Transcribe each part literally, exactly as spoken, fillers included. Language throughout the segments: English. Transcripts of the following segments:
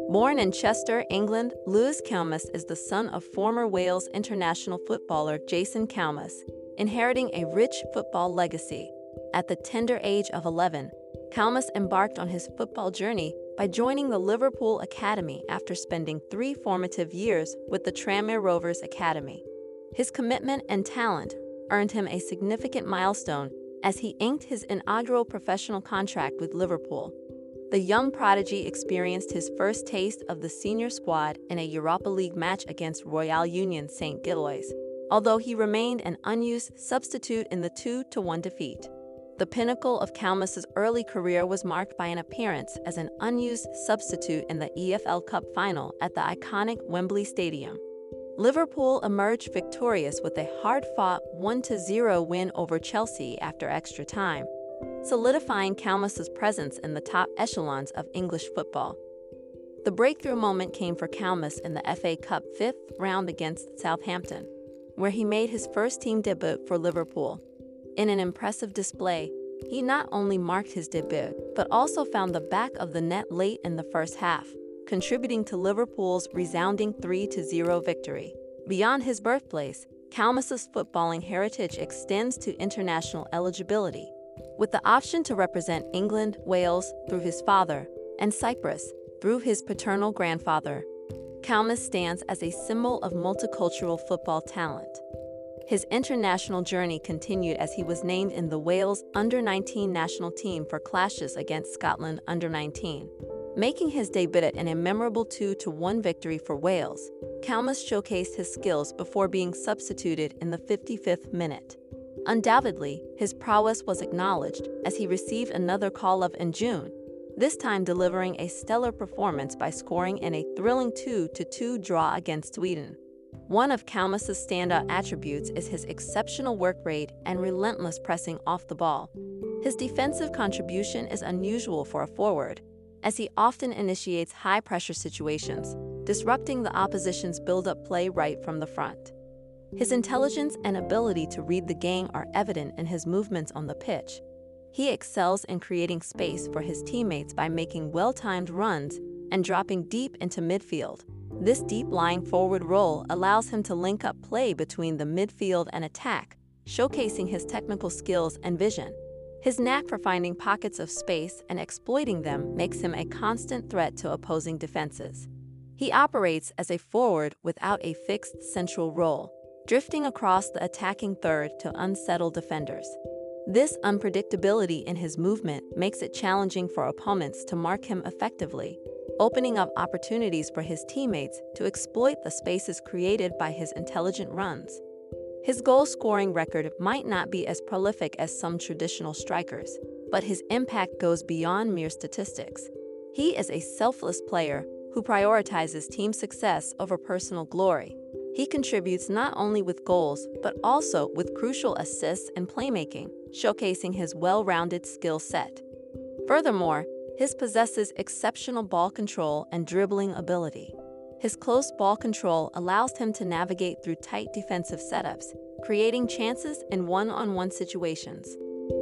Born in Chester, England, Lewis Kelmus is the son of former Wales international footballer Jason Kelmus, inheriting a rich football legacy. At the tender age of eleven, Kelmus embarked on his football journey by joining the Liverpool Academy after spending three formative years with the Tranmere Rovers Academy. His commitment and talent earned him a significant milestone as he inked his inaugural professional contract with Liverpool. The young prodigy experienced his first taste of the senior squad in a Europa League match against Royal Union Saint Gilloise, although he remained an unused substitute in the two to one defeat. The pinnacle of Kelmus's early career was marked by an appearance as an unused substitute in the E F L Cup final at the iconic Wembley Stadium. Liverpool emerged victorious with a hard-fought one to zero win over Chelsea after extra time, solidifying Kelmus's presence in the top echelons of English football. The breakthrough moment came for Kelmus in the F A Cup fifth round against Southampton, where he made his first team debut for Liverpool. In an impressive display, he not only marked his debut, but also found the back of the net late in the first half, contributing to Liverpool's resounding three to zero victory. Beyond his birthplace, Kelmus's footballing heritage extends to international eligibility, with the option to represent England, Wales through his father, and Cyprus through his paternal grandfather. Kelmus stands as a symbol of multicultural football talent. His international journey continued as he was named in the Wales under nineteen national team for clashes against Scotland under nineteen. Making his debut in a memorable two to one victory for Wales, Kelmus showcased his skills before being substituted in the fifty-fifth minute. Undoubtedly, his prowess was acknowledged as he received another call-up in June, this time delivering a stellar performance by scoring in a thrilling two to two draw against Sweden. One of Kelmus's standout attributes is his exceptional work rate and relentless pressing off the ball. His defensive contribution is unusual for a forward, as he often initiates high-pressure situations, disrupting the opposition's build-up play right from the front. His intelligence and ability to read the game are evident in his movements on the pitch. He excels in creating space for his teammates by making well-timed runs and dropping deep into midfield. This deep-lying forward role allows him to link up play between the midfield and attack, showcasing his technical skills and vision. His knack for finding pockets of space and exploiting them makes him a constant threat to opposing defenses. He operates as a forward without a fixed central role, drifting across the attacking third to unsettle defenders. This unpredictability in his movement makes it challenging for opponents to mark him effectively, opening up opportunities for his teammates to exploit the spaces created by his intelligent runs. His goal-scoring record might not be as prolific as some traditional strikers, but his impact goes beyond mere statistics. He is a selfless player who prioritizes team success over personal glory. He contributes not only with goals, but also with crucial assists and playmaking, showcasing his well-rounded skill set. Furthermore, he possesses exceptional ball control and dribbling ability. His close ball control allows him to navigate through tight defensive setups, creating chances in one-on-one situations.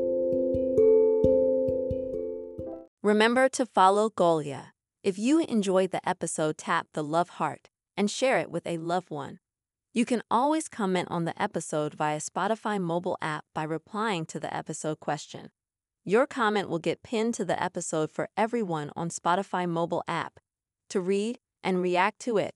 Remember to follow Golia. If you enjoyed the episode, tap the love heart and share it with a loved one. You can always comment on the episode via Spotify mobile app by replying to the episode question. Your comment will get pinned to the episode for everyone on Spotify mobile app to read and react to it.